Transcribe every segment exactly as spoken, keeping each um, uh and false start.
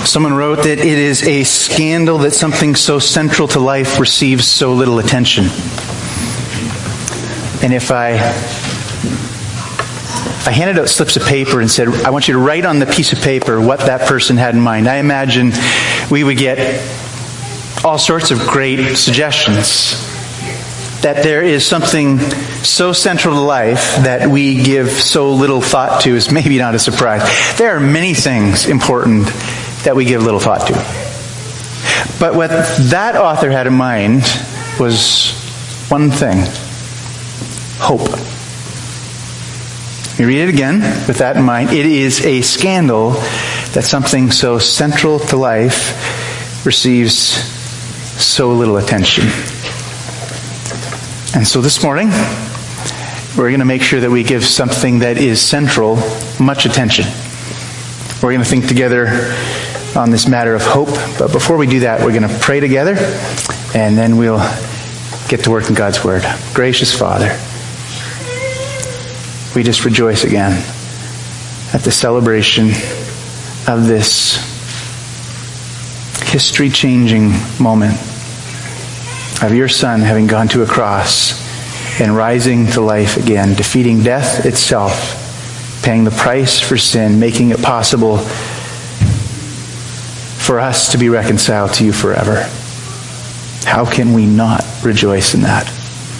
Someone wrote that it is a scandal that something so central to life receives so little attention. And if I if I handed out slips of paper and said, I want you to write on the piece of paper what that person had in mind, I imagine we would get all sorts of great suggestions. That there is something so central to life that we give so little thought to is maybe not a surprise. There are many things important that we give little thought to. But what that author had in mind was one thing: hope. Let me read it again with that in mind. It is a scandal that something so central to life receives so little attention. And so this morning, we're going to make sure that we give something that is central much attention. We're going to think together on this matter of hope. But before we do that, we're going to pray together, and then we'll get to work in God's Word. Gracious Father, we just rejoice again at the celebration of this history-changing moment of your Son having gone to a cross and rising to life again, defeating death itself, paying the price for sin, making it possible for us to be reconciled to you forever. How can we not rejoice in that?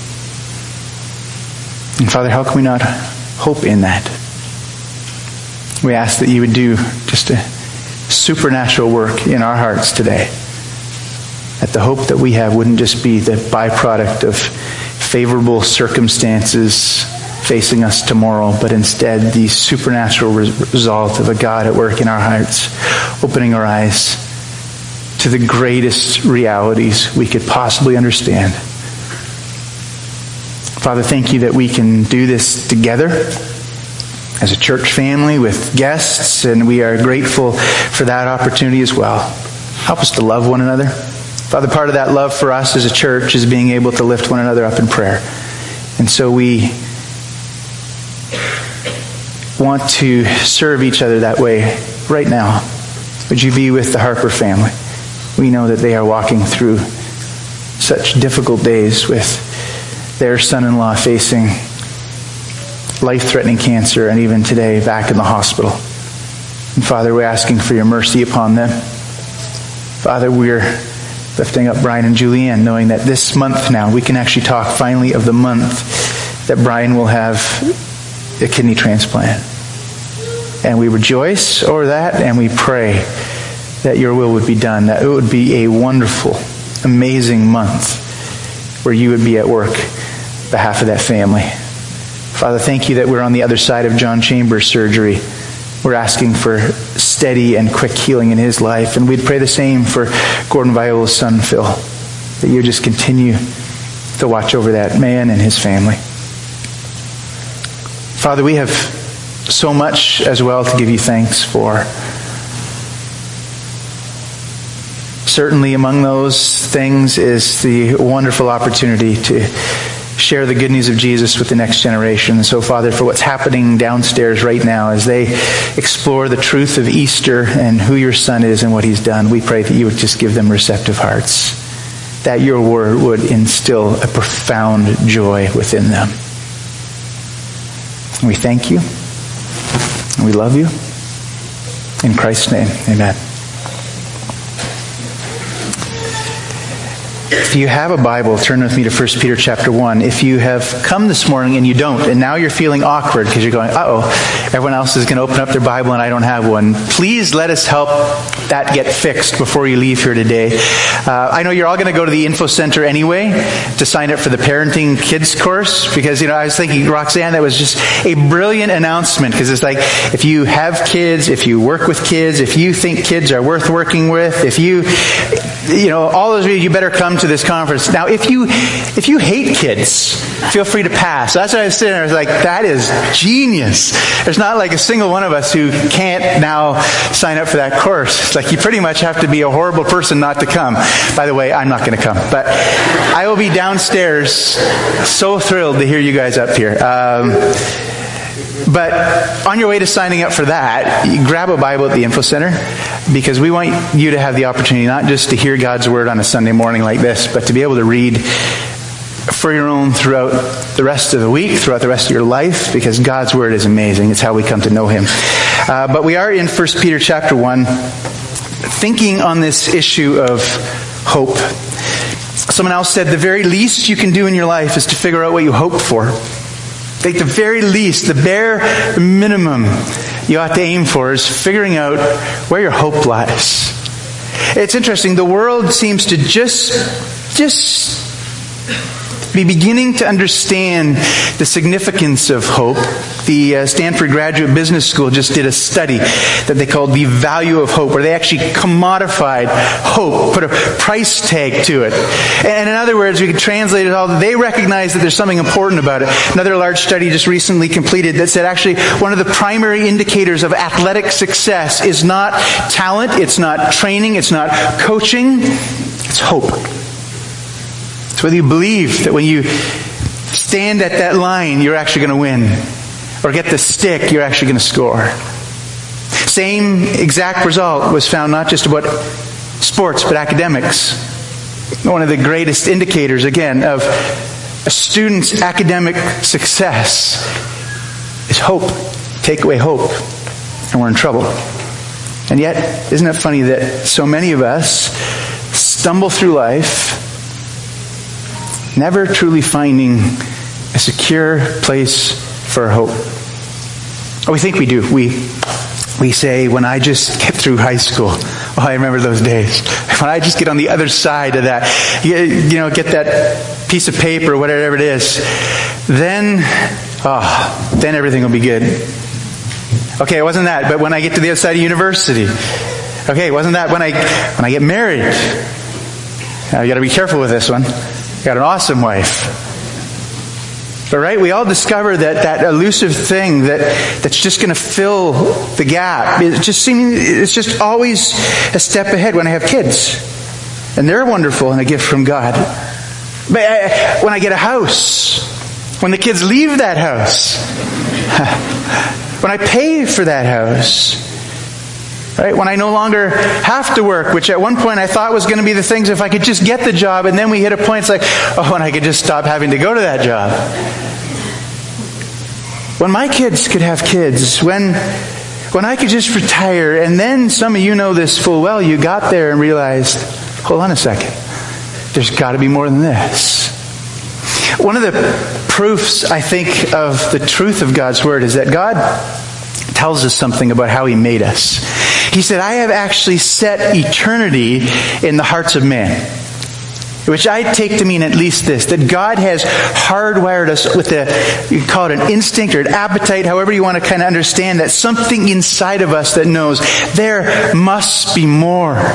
And Father, how can we not hope in that? We ask that you would do just a supernatural work in our hearts today. That the hope that we have wouldn't just be the byproduct of favorable circumstances facing us tomorrow, but instead the supernatural result of a God at work in our hearts, opening our eyes to the greatest realities we could possibly understand. Father, thank you that we can do this together as a church family with guests, and we are grateful for that opportunity as well. Help us to love one another. Father, part of that love for us as a church is being able to lift one another up in prayer. And so we want to serve each other that way right now. Would you be with the Harper family? We know that they are walking through such difficult days with their son-in-law facing life-threatening cancer, and even today back in the hospital. And Father, we're asking for your mercy upon them. Father, we're lifting up Brian and Julianne, knowing that this month now, we can actually talk finally of the month that Brian will have a kidney transplant. And we rejoice over that, and we pray that your will would be done, that it would be a wonderful, amazing month where you would be at work on behalf of that family. Father, thank you that we're on the other side of John Chambers' surgery. We're asking for steady and quick healing in his life. And we'd pray the same for Gordon Viola's son, Phil. That you just continue to watch over that man and his family. Father, we have so much as well to give you thanks for. Certainly among those things is the wonderful opportunity to share the good news of Jesus with the next generation. So, Father, for what's happening downstairs right now as they explore the truth of Easter and who your Son is and what he's done, we pray that you would just give them receptive hearts, that your word would instill a profound joy within them. And we thank you, and we love you. In Christ's name, amen. If you have a Bible, turn with me to First Peter chapter one. If you have come this morning and you don't, and now you're feeling awkward because you're going, uh-oh, everyone else is going to open up their Bible and I don't have one, please let us help that get fixed before you leave here today. Uh, I know you're all going to go to the info center anyway to sign up for the parenting kids course, because, you know, I was thinking, Roxanne, that was just a brilliant announcement, because it's like, if you have kids, if you work with kids, if you think kids are worth working with, if you, you know, all those of you, you better come to this conference. Now, if you if you hate kids, feel free to pass. So that's what I was sitting there. I was like, that is genius. There's not like a single one of us who can't now sign up for that course. It's like you pretty much have to be a horrible person not to come. By the way, I'm not going to come. But I will be downstairs, so thrilled to hear you guys up here. Um, But on your way to signing up for that, you grab a Bible at the Info Center, because we want you to have the opportunity not just to hear God's Word on a Sunday morning like this, but to be able to read for your own throughout the rest of the week, throughout the rest of your life, because God's Word is amazing. It's how we come to know Him. Uh, but we are in First Peter chapter one, thinking on this issue of hope. Someone else said, the very least you can do in your life is to figure out what you hope for. Like the very least, the bare minimum you ought to aim for is figuring out where your hope lies. It's interesting, the world seems to just, just be beginning to understand the significance of hope. The uh, Stanford Graduate Business School just did a study that they called The Value of Hope, where they actually commodified hope, put a price tag to it. And in other words, we could translate it all, they recognize that there's something important about it. Another large study just recently completed that said actually one of the primary indicators of athletic success is not talent, it's not training, it's not coaching, it's hope. It's whether you believe that when you stand at that line, you're actually going to win. Or get the stick, you're actually going to score. Same exact result was found not just about sports, but academics. One of the greatest indicators, again, of a student's academic success is hope. Take away hope, and we're in trouble. And yet, isn't it funny that so many of us stumble through life never truly finding a secure place for hope? Oh, we think we do. We we say, when I just get through high school, oh, I remember those days. When I just get on the other side of that, you, you know, get that piece of paper or whatever it is, then, oh, then everything will be good. Okay, it wasn't that, but when I get to the other side of university, okay, it wasn't that when I when I get married. Now you got to be careful with this one. Got an awesome wife. But right, we all discover that that elusive thing that, that's just going to fill the gap. It's just seeming, it's just always a step ahead when I have kids. And they're wonderful and a gift from God. But I, when I get a house, when the kids leave that house, when I pay for that house, right? When I no longer have to work, which at one point I thought was going to be the things if I could just get the job, and then we hit a point, it's like, oh, and I could just stop having to go to that job. When my kids could have kids, when when I could just retire, and then some of you know this full well, you got there and realized, hold on a second, there's got to be more than this. One of the proofs, I think, of the truth of God's Word is that God tells us something about how He made us. He said, I have actually set eternity in the hearts of man. Which I take to mean at least this, that God has hardwired us with a, you can call it an instinct or an appetite, however you want to kind of understand that, something inside of us that knows there must be more. I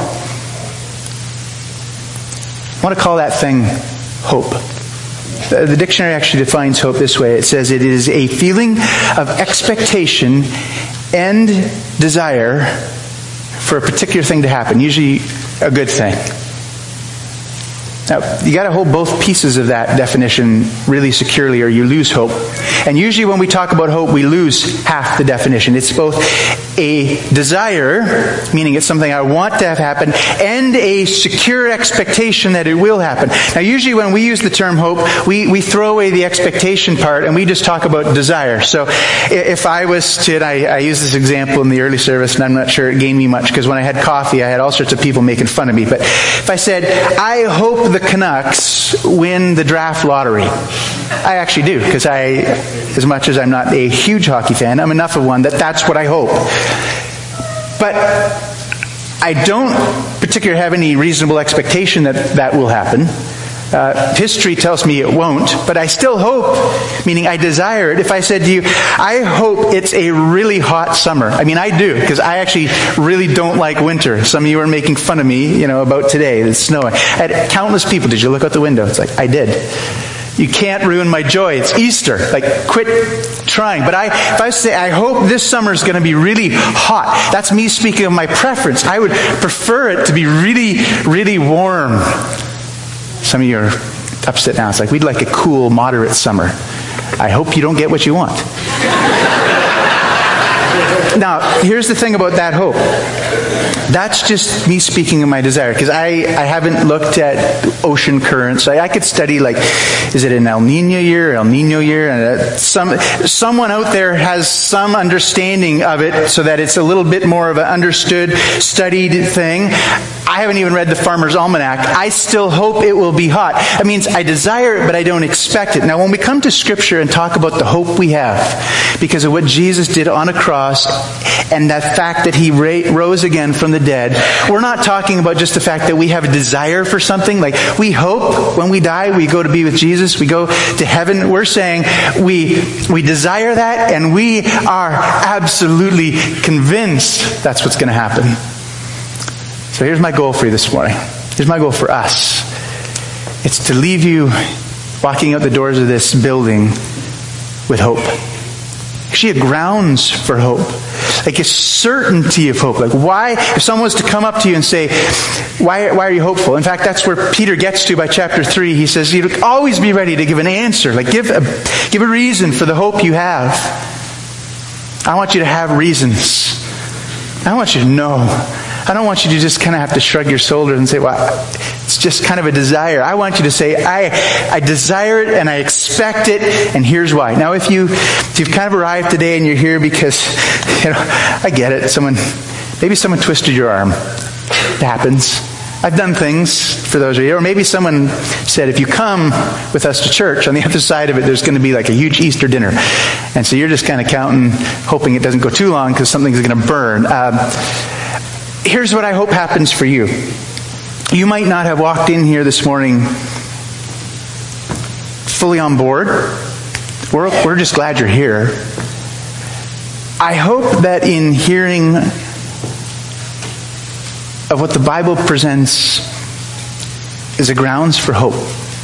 want to call that thing hope. The dictionary actually defines hope this way. It says it is a feeling of expectation and desire for a particular thing to happen, usually a good thing. Now, you got to hold both pieces of that definition really securely, or you lose hope. And usually when we talk about hope, we lose half the definition. It's both a desire, meaning it's something I want to have happen, and a secure expectation that it will happen. Now, usually when we use the term hope, we, we throw away the expectation part and we just talk about desire. So if I was to, and I, I use this example in the early service, and I'm not sure it gained me much, because when I had coffee, I had all sorts of people making fun of me. But if I said, I hope the Canucks win the draft lottery, I actually do, because I, as much as I'm not a huge hockey fan, I'm enough of one that that's what I hope. But I don't particularly have any reasonable expectation that that will happen. Uh, history tells me it won't, but I still hope, meaning I desire it. If I said to you, I hope it's a really hot summer. I mean, I do, because I actually really don't like winter. Some of you are making fun of me, you know, about today. It's snowing. I had countless people, did you look out the window? It's like, I did. You can't ruin my joy. It's Easter. Like, quit trying. But I, if I say, I hope this summer is going to be really hot, that's me speaking of my preference. I would prefer it to be really, really warm. Some of you are upset now. It's like, we'd like a cool, moderate summer. I hope you don't get what you want. now, here's the thing about that hope. That's just me speaking of my desire, because I, I haven't looked at ocean currents. I, I could study, like, is it an El Nino year, El Nino year? And uh, some someone out there has some understanding of it, so that it's a little bit more of an understood, studied thing. I haven't even read the Farmer's Almanac. I still hope it will be hot. It means I desire it, but I don't expect it. Now, when we come to Scripture and talk about the hope we have because of what Jesus did on a cross and that fact that He ra- rose again from the dead, we're not talking about just the fact that we have a desire for something. Like, we hope when we die we go to be with Jesus, we go to heaven. We're saying we we desire that, and we are absolutely convinced that's what's going to happen. So here's my goal for you this morning. Here's my goal for us. It's to leave you walking out the doors of this building with hope. Actually, a grounds for hope. Like a certainty of hope. Like, why, if someone was to come up to you and say, why, why are you hopeful? In fact, that's where Peter gets to by chapter three. He says, you'd always be ready to give an answer. Like, give a, give a reason for the hope you have. I want you to have reasons. I want you to know. I don't want you to just kind of have to shrug your shoulders and say, well, it's just kind of a desire. I want you to say, I I desire it and I expect it, and here's why. Now, if, you, if you've kind of arrived today and you're here because, you know, I get it. Someone, maybe someone twisted your arm. It happens. I've done things for those of you. Or maybe someone said, if you come with us to church, on the other side of it, there's going to be like a huge Easter dinner. And so you're just kind of counting, hoping it doesn't go too long because something's going to burn. Um, Here's what I hope happens for you. You might not have walked in here this morning fully on board. We're, we're just glad you're here. I hope that in hearing of what the Bible presents as a grounds for hope,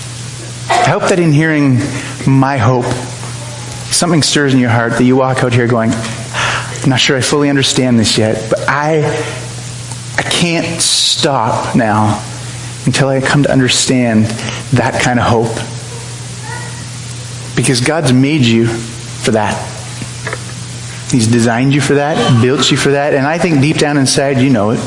I hope that in hearing my hope, something stirs in your heart that you walk out here going, I'm not sure I fully understand this yet, but I... I can't stop now until I come to understand that kind of hope. Because God's made you for that. He's designed you for that, built you for that, and I think deep down inside you know it.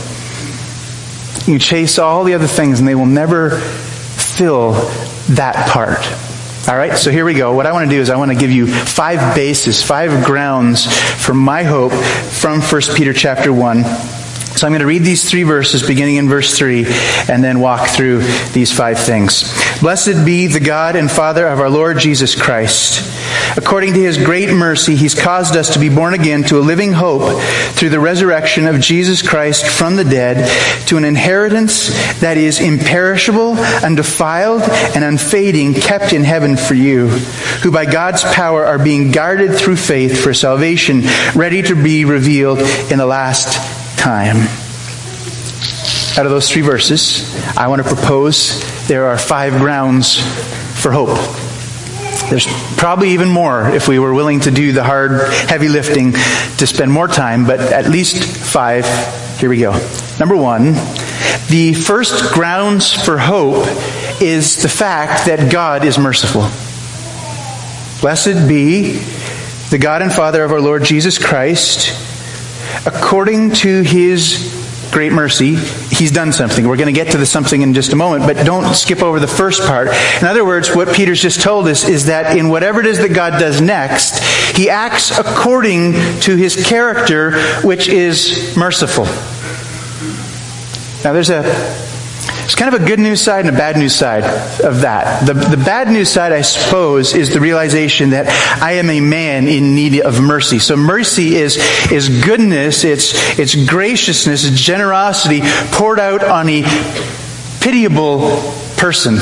You chase all the other things and they will never fill that part. All right, so here we go. What I want to do is I want to give you five bases, five grounds for my hope from First Peter chapter one. So I'm going to read these three verses beginning in verse three and then walk through these five things. Blessed be the God and Father of our Lord Jesus Christ. According to His great mercy, He's caused us to be born again to a living hope through the resurrection of Jesus Christ from the dead, to an inheritance that is imperishable, undefiled, and unfading, kept in heaven for you, who by God's power are being guarded through faith for salvation, ready to be revealed in the last time. Out of those three verses, I want to propose there are five grounds for hope. There's probably even more if we were willing to do the hard, heavy lifting to spend more time, but at least five. Here we go. Number one, the first grounds for hope is the fact that God is merciful. Blessed be the God and Father of our Lord Jesus Christ. According to His great mercy, He's done something. We're going to get to the something in just a moment, but don't skip over the first part. In other words, what Peter's just told us is that in whatever it is that God does next, He acts according to His character, which is merciful. Now there's a There's kind of a good news side and a bad news side of that. The, the bad news side, I suppose, is the realization that I am a man in need of mercy. So mercy is, is goodness, it's, it's graciousness, it's generosity poured out on a pitiable person.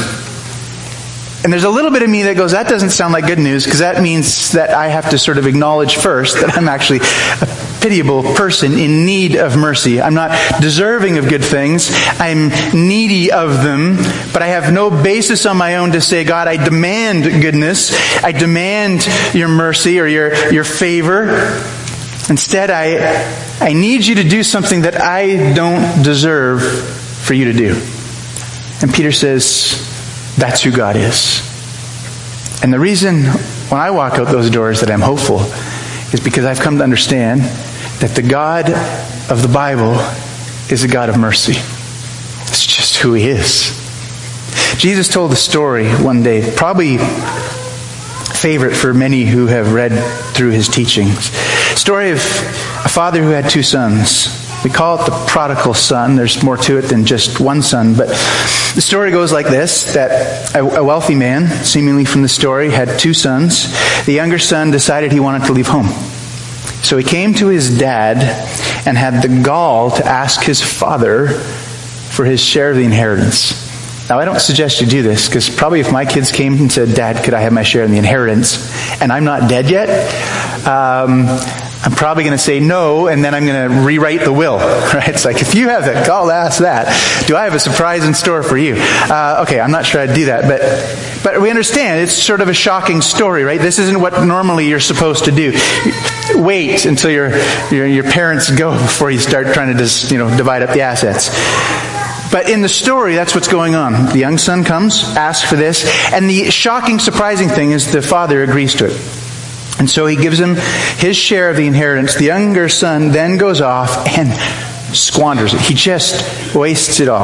And there's a little bit of me that goes, that doesn't sound like good news, because that means that I have to sort of acknowledge first that I'm actually a pitiable person in need of mercy. I'm not deserving of good things. I'm needy of them, but I have no basis on my own to say, God, I demand goodness. I demand your mercy or your, your favor. Instead, I, I need you to do something that I don't deserve for you to do. And Peter says, that's who God is. And the reason when I walk out those doors that I'm hopeful is because I've come to understand that the God of the Bible is a God of mercy. It's just who he is. Jesus told a story one day, probably favorite for many who have read through his teachings. Story of a father who had two sons. We call it the prodigal son. There's more to it than just one son. But the story goes like this, that a, a wealthy man, seemingly from the story, had two sons. The younger son decided he wanted to leave home. So he came to his dad and had the gall to ask his father for his share of the inheritance. Now, I don't suggest you do this, because probably if my kids came and said, Dad, could I have my share in the inheritance? And I'm not dead yet, um, I'm probably going to say no, and then I'm going to rewrite the will. Right? It's like, if you have that gall to ask that, do I have a surprise in store for you? Uh, okay, I'm not sure I'd do that, but but we understand it's sort of a shocking story, right? This isn't what normally you're supposed to do. Wait until your your, your parents go before you start trying to just, you know, divide up the assets. But in the story, that's what's going on. The young son comes, asks for this, and the shocking, surprising thing is the father agrees to it. And so he gives him his share of the inheritance. The younger son then goes off and squanders it. He just wastes it all.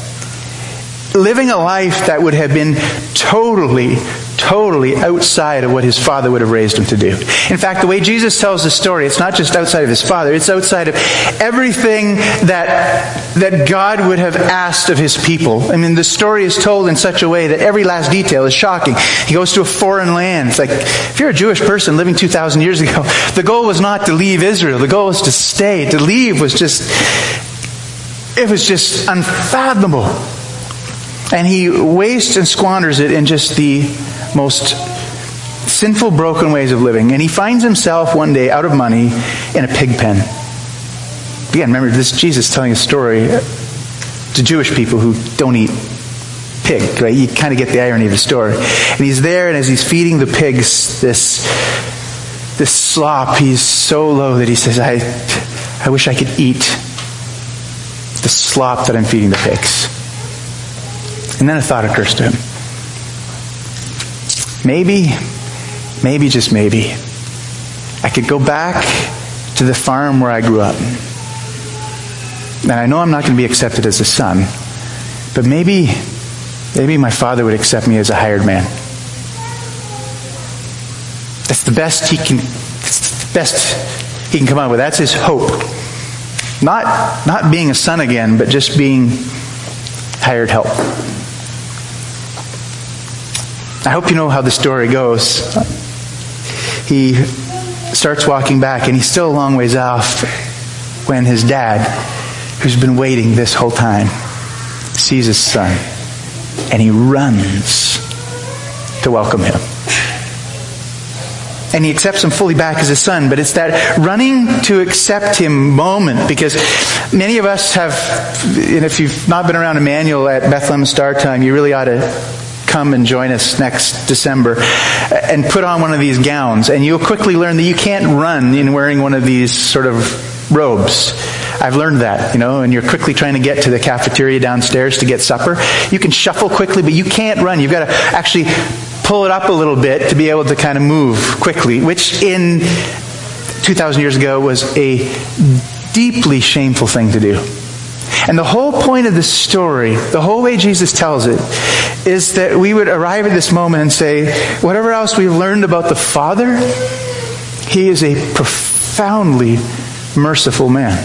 Living a life that would have been totally, totally outside of what his father would have raised him to do. In fact, the way Jesus tells the story, it's not just outside of his father, it's outside of everything that, that God would have asked of his people. I mean, the story is told in such a way that every last detail is shocking. He goes to a foreign land. It's like, if you're a Jewish person living two thousand years ago, the goal was not to leave Israel. The goal was to stay. To leave was just, it was just unfathomable. And he wastes and squanders it in just the most sinful, broken ways of living. And he finds himself one day out of money in a pig pen. Again, remember, this is Jesus telling a story to Jewish people who don't eat pig, right? You kind of get the irony of the story. And he's there, and as he's feeding the pigs this, this slop, he's so low that he says, I, I wish I could eat the slop that I'm feeding the pigs. And then a thought occurs to him. Maybe, maybe, just maybe, I could go back to the farm where I grew up. And I know I'm not going to be accepted as a son, but maybe, maybe my father would accept me as a hired man. That's the best he can, that's the best he can come up with. That's his hope. Not, not being a son again, but just being hired help. I hope you know how the story goes. He starts walking back, and he's still a long ways off when his dad, who's been waiting this whole time, sees his son, and he runs to welcome him. And he accepts him fully back as his son, but it's that running to accept him moment, because many of us have, and if you've not been around Emmanuel at Bethlehem Star Time, you really ought to come and join us next December and put on one of these gowns, and you'll quickly learn that you can't run in wearing one of these sort of robes. I've learned that, you know, and you're quickly trying to get to the cafeteria downstairs to get supper. You can shuffle quickly, but you can't run. You've got to actually pull it up a little bit to be able to kind of move quickly, which in two thousand years ago was a deeply shameful thing to do. And the whole point of this story, the whole way Jesus tells it, is that we would arrive at this moment and say, whatever else we've learned about the Father, He is a profoundly merciful man.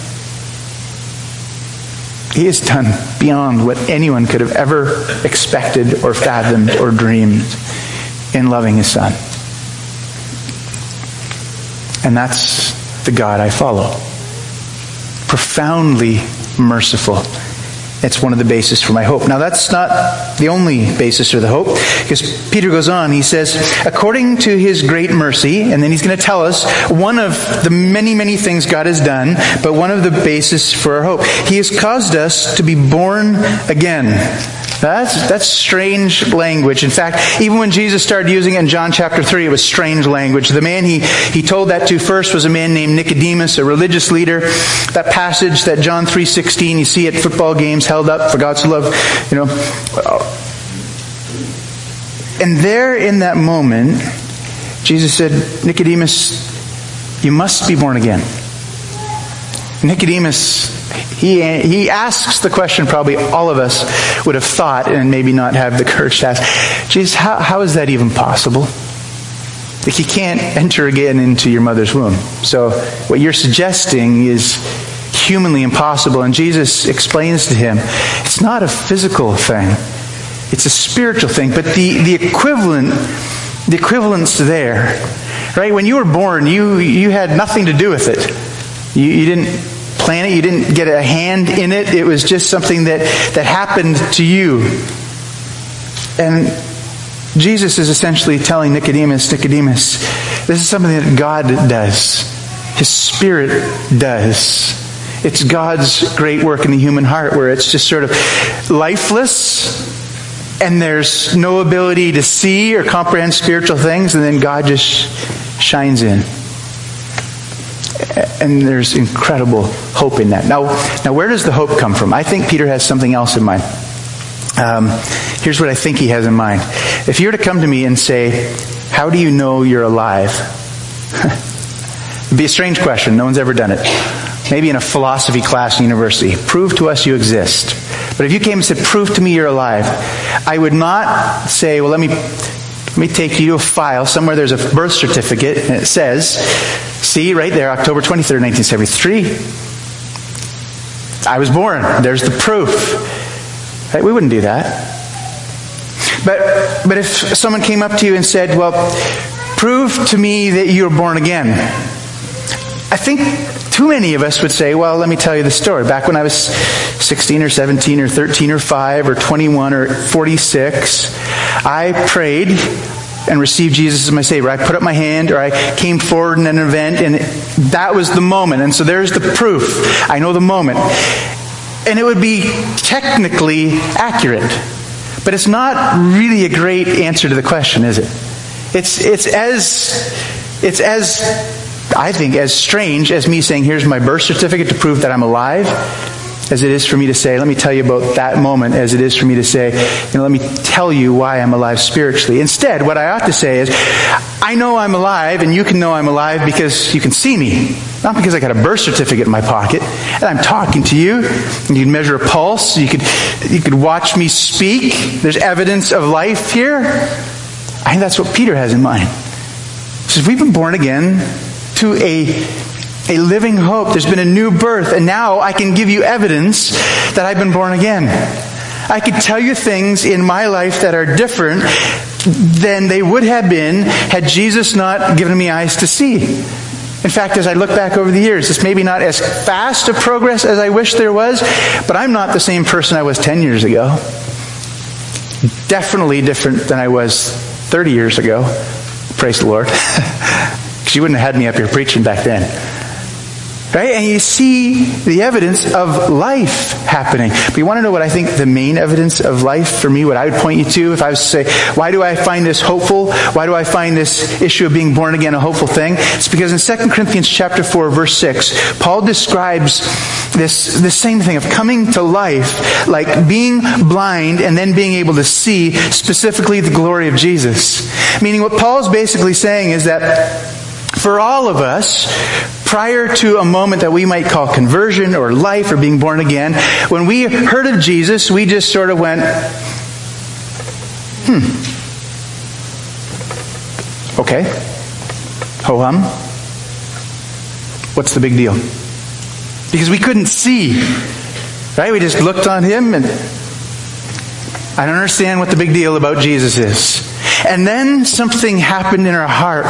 He has done beyond what anyone could have ever expected or fathomed or dreamed in loving His Son. And that's the God I follow. Profoundly merciful. It's one of the bases for my hope. Now, that's not the only basis for the hope, because Peter goes on, he says, according to His great mercy, and then he's going to tell us one of the many, many things God has done, but one of the bases for our hope. He has caused us to be born again. That's, that's strange language. In fact, even when Jesus started using it in John chapter three, it was strange language. The man he, he told that to first was a man named Nicodemus, a religious leader. That passage, that John three sixteen, you see at football games held up, for God so loved, you know. And there in that moment, Jesus said, Nicodemus, you must be born again. Nicodemus, he, he asks the question probably all of us would have thought and maybe not have the courage to ask. Jesus, how, how is that even possible? Like, you can't enter again into your mother's womb. So what you're suggesting is humanly impossible. And Jesus explains to him, it's not a physical thing. It's a spiritual thing. But the, the equivalent, the equivalence there, right? When you were born, you, you had nothing to do with it. You, you didn't plan it. You didn't get a hand in it. It was just something that, that happened to you. And Jesus is essentially telling Nicodemus, Nicodemus, this is something that God does. His Spirit does. It's God's great work in the human heart where it's just sort of lifeless and there's no ability to see or comprehend spiritual things, and then God just shines in. And there's incredible hope in that. Now, now where does the hope come from? I think Peter has something else in mind. Um, here's what I think he has in mind. If you were to come to me and say, how do you know you're alive? It'd be a strange question. No one's ever done it. Maybe in a philosophy class in university. Prove to us you exist. But if you came and said, prove to me you're alive, I would not say, well, let me, let me take you to a file. Somewhere there's a birth certificate, and it says, see, right there, October twenty-third, nineteen seventy-three. I was born. There's the proof. Right? We wouldn't do that. But but if someone came up to you and said, well, prove to me that you were born again, I think too many of us would say, well, let me tell you the story. Back when I was sixteen or seventeen or thirteen or five or twenty-one or forty-six, I prayed and received Jesus as my Savior. I put up my hand, or I came forward in an event, and that was the moment. And so there's the proof. I know the moment. And it would be technically accurate. But it's not really a great answer to the question, is it? It's it's as it's as I think as strange as me saying, here's my birth certificate to prove that I'm alive, as it is for me to say, let me tell you about that moment, as it is for me to say, you know, let me tell you why I'm alive spiritually. Instead, what I ought to say is, I know I'm alive, and you can know I'm alive because you can see me. Not because I got a birth certificate in my pocket, and I'm talking to you, and you can measure a pulse, you could, you could watch me speak. There's evidence of life here. I think that's what Peter has in mind. He says, we've been born again to a A living hope. There's been a new birth, and now I can give you evidence that I've been born again. I can tell you things in my life that are different than they would have been had Jesus not given me eyes to see. In fact, as I look back over the years, it's maybe not as fast a progress as I wish there was, but I'm not the same person I was ten years ago. Definitely different than I was thirty years ago. Praise the Lord. Because you wouldn't have had me up here preaching back then. Right? And you see the evidence of life happening. But you want to know what I think the main evidence of life for me, what I would point you to if I was to say, why do I find this hopeful? Why do I find this issue of being born again a hopeful thing? It's because in Second Corinthians chapter four, verse six, Paul describes this, this same thing of coming to life, like being blind and then being able to see specifically the glory of Jesus. Meaning what Paul's basically saying is that for all of us, prior to a moment that we might call conversion or life or being born again, when we heard of Jesus, we just sort of went, hmm, okay, ho-hum, what's the big deal? Because we couldn't see, right? We just looked on him and I don't understand what the big deal about Jesus is. And then something happened in our heart.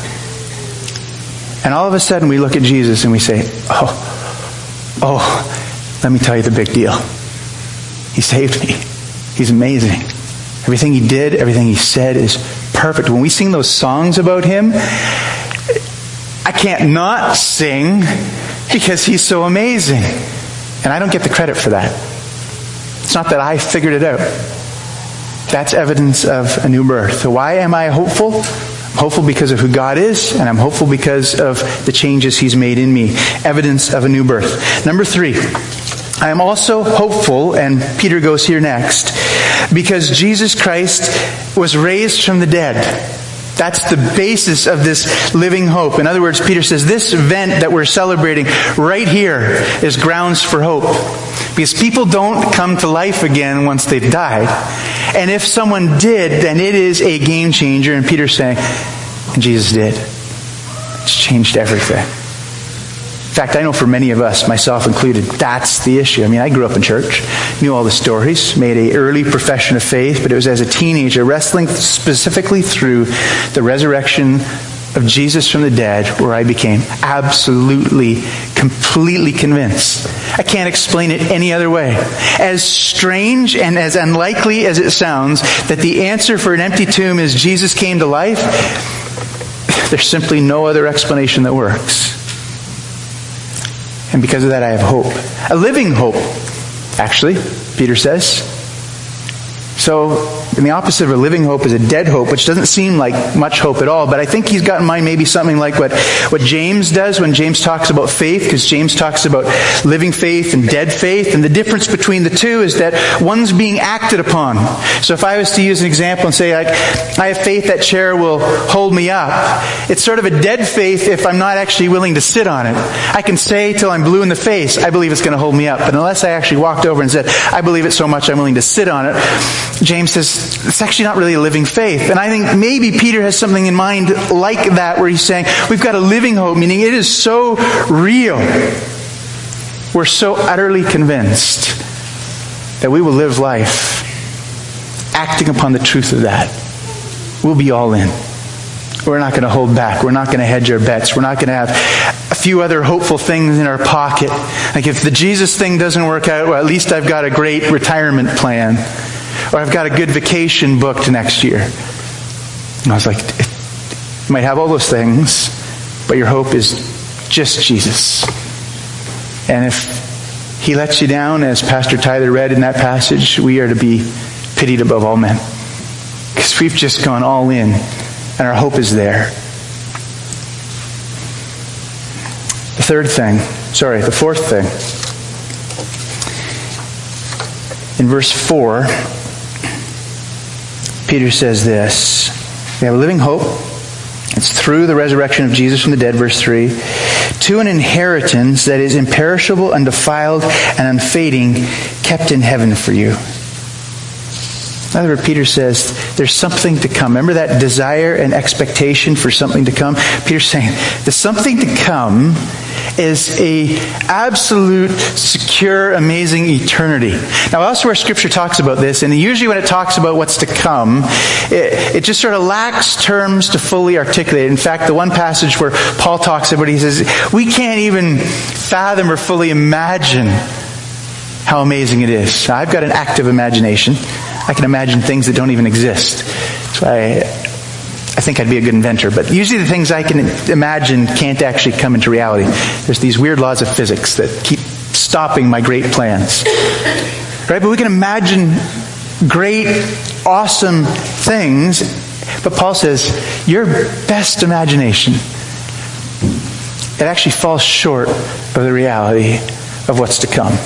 And all of a sudden we look at Jesus and we say, oh, oh, let me tell you the big deal. He saved me. He's amazing. Everything he did, everything he said is perfect. When we sing those songs about him, I can't not sing because he's so amazing. And I don't get the credit for that. It's not that I figured it out. That's evidence of a new birth. So why am I hopeful? I'm hopeful because of who God is, and I'm hopeful because of the changes he's made in me. Evidence of a new birth. Number three, I am also hopeful, and Peter goes here next, because Jesus Christ was raised from the dead. That's the basis of this living hope. In other words, Peter says this event that we're celebrating right here is grounds for hope. Because people don't come to life again once they've died. And if someone did, then it is a game changer. And Peter's saying, and Jesus did. It's changed everything. In fact, I know for many of us, myself included, that's the issue. I mean, I grew up in church, knew all the stories, made an early profession of faith, but it was as a teenager, wrestling specifically through the resurrection of Jesus from the dead, where I became absolutely, completely convinced. I can't explain it any other way. As strange and as unlikely as it sounds, that the answer for an empty tomb is Jesus came to life, there's simply no other explanation that works. And because of that, I have hope. A living hope, actually, Peter says. So, and the opposite of a living hope is a dead hope, which doesn't seem like much hope at all. But I think he's got in mind maybe something like what, what James does when James talks about faith, because James talks about living faith and dead faith. And the difference between the two is that one's being acted upon. So if I was to use an example and say, like, I have faith that chair will hold me up, it's sort of a dead faith if I'm not actually willing to sit on it. I can say till I'm blue in the face, I believe it's going to hold me up. But unless I actually walked over and said, I believe it so much I'm willing to sit on it, James says, it's actually not really a living faith. And I think maybe Peter has something in mind like that, where he's saying, we've got a living hope, meaning it is so real. We're so utterly convinced that we will live life acting upon the truth of that. We'll be all in. We're not going to hold back. We're not going to hedge our bets. We're not going to have a few other hopeful things in our pocket. Like if the Jesus thing doesn't work out, well, at least I've got a great retirement plan. Or I've got a good vacation booked next year. And I was like, you might have all those things, but your hope is just Jesus. And if he lets you down, as Pastor Tyler read in that passage, we are to be pitied above all men. Because we've just gone all in, and our hope is there. The third thing, sorry, the fourth thing. In verse four, Peter says this, we have a living hope. It's through the resurrection of Jesus from the dead, verse three, to an inheritance that is imperishable, undefiled, and unfading, kept in heaven for you. In other words, Peter says, there's something to come. Remember that desire and expectation for something to come? Peter's saying, the something to come is a absolute, secure, amazing eternity. Now, elsewhere Scripture talks about this, and usually when it talks about what's to come, it, it just sort of lacks terms to fully articulate. In fact, the one passage where Paul talks about it, he says, we can't even fathom or fully imagine how amazing it is. Now, I've got an active imagination. I can imagine things that don't even exist. That's why I, I think I'd be a good inventor. But usually the things I can imagine can't actually come into reality. There's these weird laws of physics that keep stopping my great plans. Right? But we can imagine great, awesome things. But Paul says, your best imagination, it actually falls short of the reality of what's to come.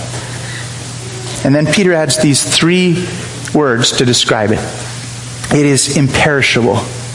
And then Peter adds these three words to describe it. It is imperishable.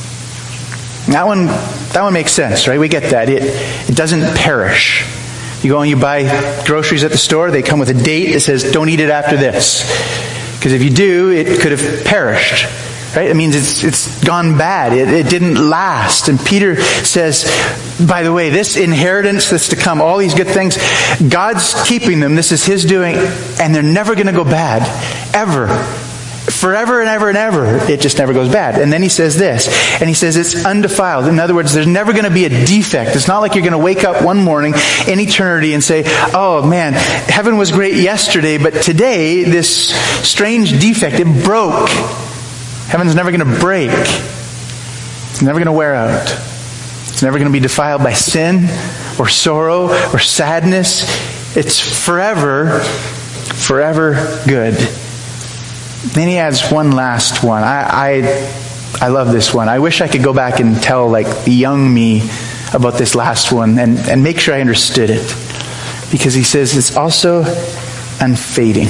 That one, that one makes sense, right? We get that. It, it doesn't perish. You go and you buy groceries at the store, they come with a date that says, don't eat it after this. Because if you do, it could have perished. Right? It means it's it's gone bad. It, it didn't last. And Peter says, by the way, this inheritance that's to come, all these good things, God's keeping them. This is His doing. And they're never going to go bad. Ever. Forever and ever and ever. It just never goes bad. And then he says this. And he says it's undefiled. In other words, there's never going to be a defect. It's not like you're going to wake up one morning in eternity and say, oh man, heaven was great yesterday, but today this strange defect, it broke. Heaven's never going to break. It's never going to wear out. It's never going to be defiled by sin or sorrow or sadness. It's forever, forever good. Then he adds one last one. I, I, I love this one. I wish I could go back and tell like the young me about this last one and, and make sure I understood it. Because he says it's also unfading.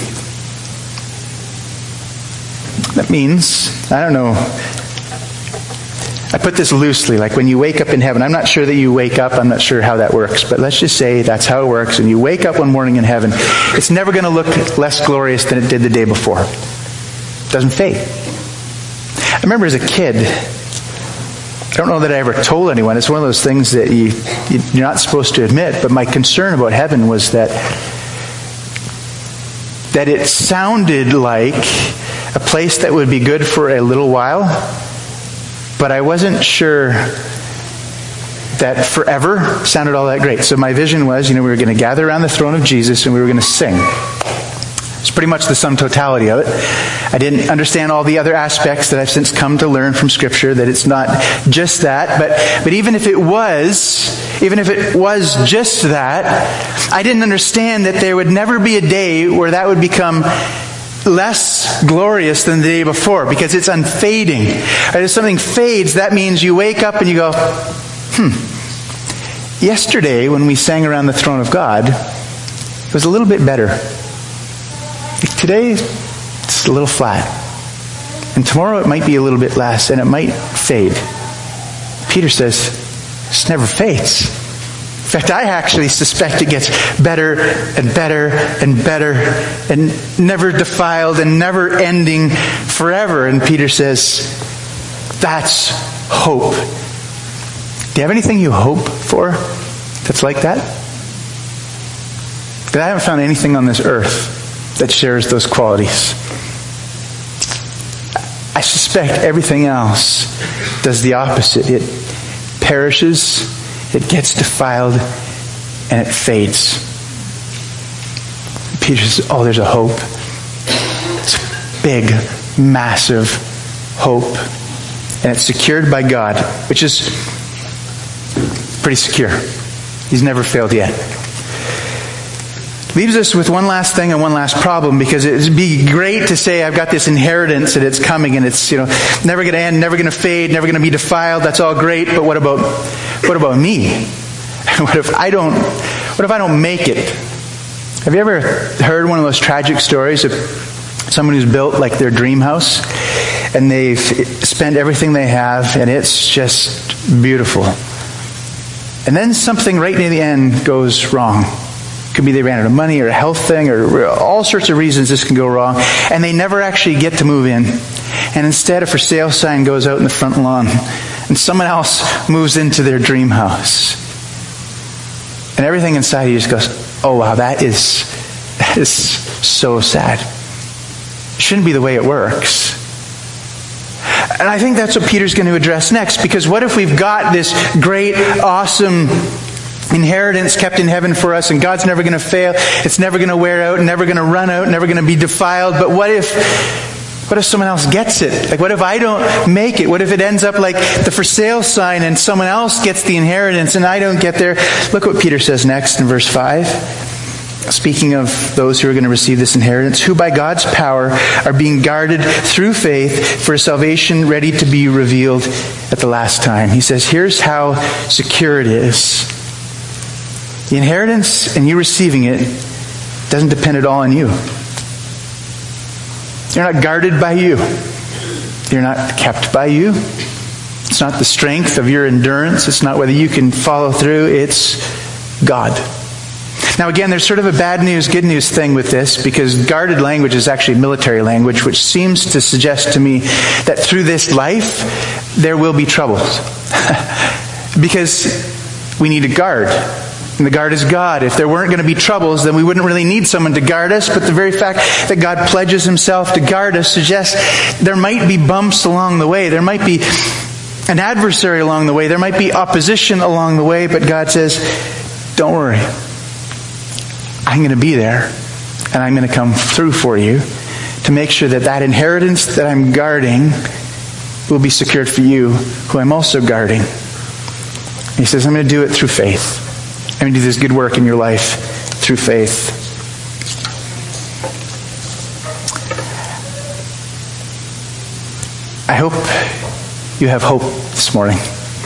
That means, I don't know, I put this loosely, like when you wake up in heaven. I'm not sure that you wake up. I'm not sure how that works. But let's just say that's how it works. And you wake up one morning in heaven. It's never going to look less glorious than it did the day before. It doesn't fade. I remember as a kid, I don't know that I ever told anyone. It's one of those things that you, you're not supposed to admit. But my concern about heaven was that, that it sounded like a place that would be good for a little while, but I wasn't sure that forever sounded all that great. So my vision was, you know, we were going to gather around the throne of Jesus and we were going to sing. It's pretty much the sum totality of it. I didn't understand all the other aspects that I've since come to learn from Scripture, that it's not just that. But, but even if it was, even if it was just that, I didn't understand that there would never be a day where that would become less glorious than the day before, because it's unfading. Right? If something fades, that means you wake up and you go, hmm, yesterday when we sang around the throne of God, it was a little bit better. Today, it's a little flat. And tomorrow it might be a little bit less, and it might fade. Peter says, this never fades. In fact, I actually suspect it gets better and better and better and never defiled and never ending forever. And Peter says, that's hope. Do you have anything you hope for that's like that? Because I haven't found anything on this earth that shares those qualities. I suspect everything else does the opposite. It perishes, it gets defiled, and it fades. Peter says, oh, there's a hope. It's a big, massive hope. And it's secured by God, which is pretty secure. He's never failed yet. Leaves us with one last thing and one last problem, because it'd be great to say I've got this inheritance and it's coming and it's, you know, never going to end, never going to fade, never going to be defiled. That's all great, but what about what about me? What if I don't what if I don't make it? Have you ever heard one of those tragic stories of someone who's built like their dream house and they've spent everything they have and it's just beautiful, and then something right near the end goes wrong? Could be they ran out of money or a health thing or all sorts of reasons this can go wrong. And they never actually get to move in. And instead a for sale sign goes out in the front lawn. And someone else moves into their dream house. And everything inside you just goes, oh wow, that is, that is so sad. It shouldn't be the way it works. And I think that's what Peter's going to address next. Because what if we've got this great, awesome inheritance kept in heaven for us, and God's never going to fail, it's never going to wear out, never going to run out, never going to be defiled, but what if what if someone else gets it? Like, what if I don't make it? What if it ends up like the for sale sign and someone else gets the inheritance and I don't get there? Look what Peter says next in verse five. Speaking of those who are going to receive this inheritance, who by God's power are being guarded through faith for a salvation ready to be revealed at the last time. He says, here's how secure it is. The inheritance and you receiving it doesn't depend at all on you. You're not guarded by you. You're not kept by you. It's not the strength of your endurance. It's not whether you can follow through. It's God. Now again, there's sort of a bad news, good news thing with this, because guarded language is actually military language, which seems to suggest to me that through this life, there will be troubles. Because we need a guard. And the guard is God. If there weren't going to be troubles, then we wouldn't really need someone to guard us. But the very fact that God pledges himself to guard us suggests there might be bumps along the way. There might be an adversary along the way. There might be opposition along the way. But God says, don't worry. I'm going to be there. And I'm going to come through for you to make sure that that inheritance that I'm guarding will be secured for you, who I'm also guarding. He says, I'm going to do it through faith. I'm going to do this good work in your life through faith. I hope you have hope this morning.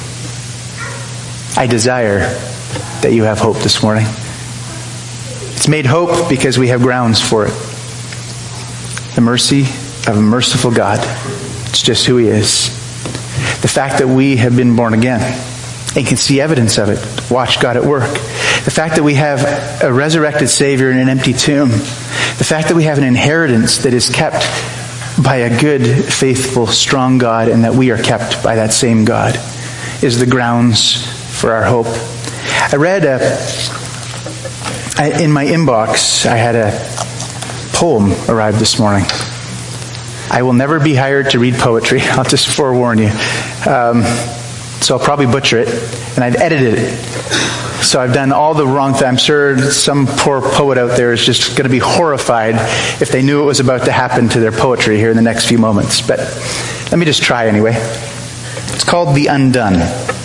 I desire that you have hope this morning. It's made hope because we have grounds for it. The mercy of a merciful God. It's just who he is. The fact that we have been born again and can see evidence of it, watch God at work. The fact that we have a resurrected Savior in an empty tomb. The fact that we have an inheritance that is kept by a good, faithful, strong God, and that we are kept by that same God, is the grounds for our hope. I read a, I, in my inbox, I had a poem arrive this morning. I will never be hired to read poetry. I'll just forewarn you. Um, so I'll probably butcher it. And I've edited it. So I've done all the wrong things. I'm sure some poor poet out there is just going to be horrified if they knew it was about to happen to their poetry here in the next few moments. But let me just try anyway. It's called The Undone.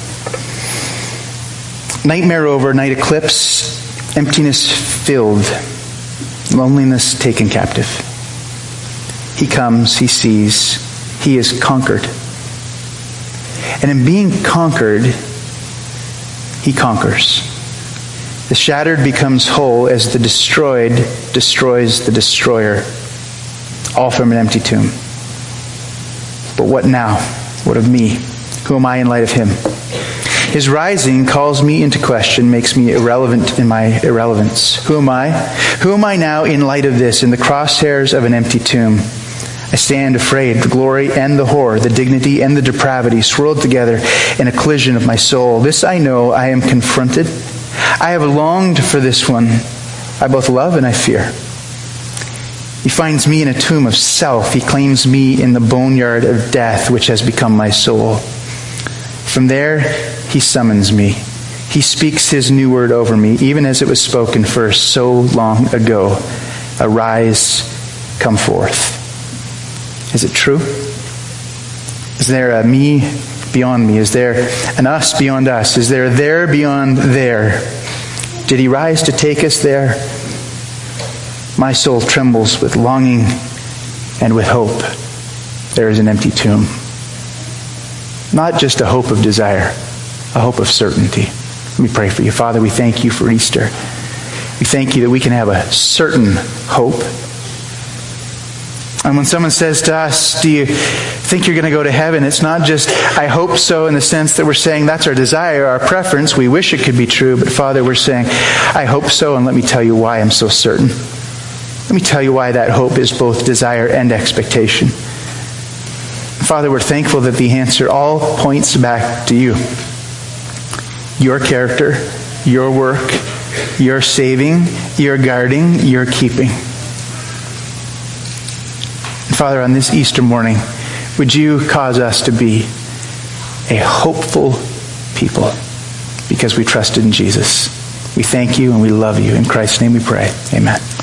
Nightmare over, night eclipse, emptiness filled, loneliness taken captive. He comes, he sees, he is conquered. And in being conquered, he conquers. The shattered becomes whole as the destroyed destroys the destroyer, all from an empty tomb. But what now? What of me? Who am I in light of him? His rising calls me into question, makes me irrelevant in my irrelevance. Who am I? Who am I now in light of this, in the crosshairs of an empty tomb? I stand afraid, the glory and the horror, the dignity and the depravity swirled together in a collision of my soul. This I know, I am confronted. I have longed for this one. I both love and I fear. He finds me in a tomb of self. He claims me in the boneyard of death, which has become my soul. From there, he summons me. He speaks his new word over me, even as it was spoken first so long ago. Arise, come forth. Is it true? Is there a me beyond me? Is there an us beyond us? Is there a there beyond there? Did he rise to take us there? My soul trembles with longing and with hope. There is an empty tomb. Not just a hope of desire, a hope of certainty. Let me pray for you. Father, we thank you for Easter. We thank you that we can have a certain hope. And when someone says to us, do you think you're going to go to heaven? It's not just, I hope so, in the sense that we're saying that's our desire, our preference. We wish it could be true. But Father, we're saying, I hope so, and let me tell you why I'm so certain. Let me tell you why that hope is both desire and expectation. Father, we're thankful that the answer all points back to you. Your character, your work, your saving, your guarding, your keeping. Father, on this Easter morning, would you cause us to be a hopeful people because we trusted in Jesus. We thank you and we love you. In Christ's name we pray. Amen.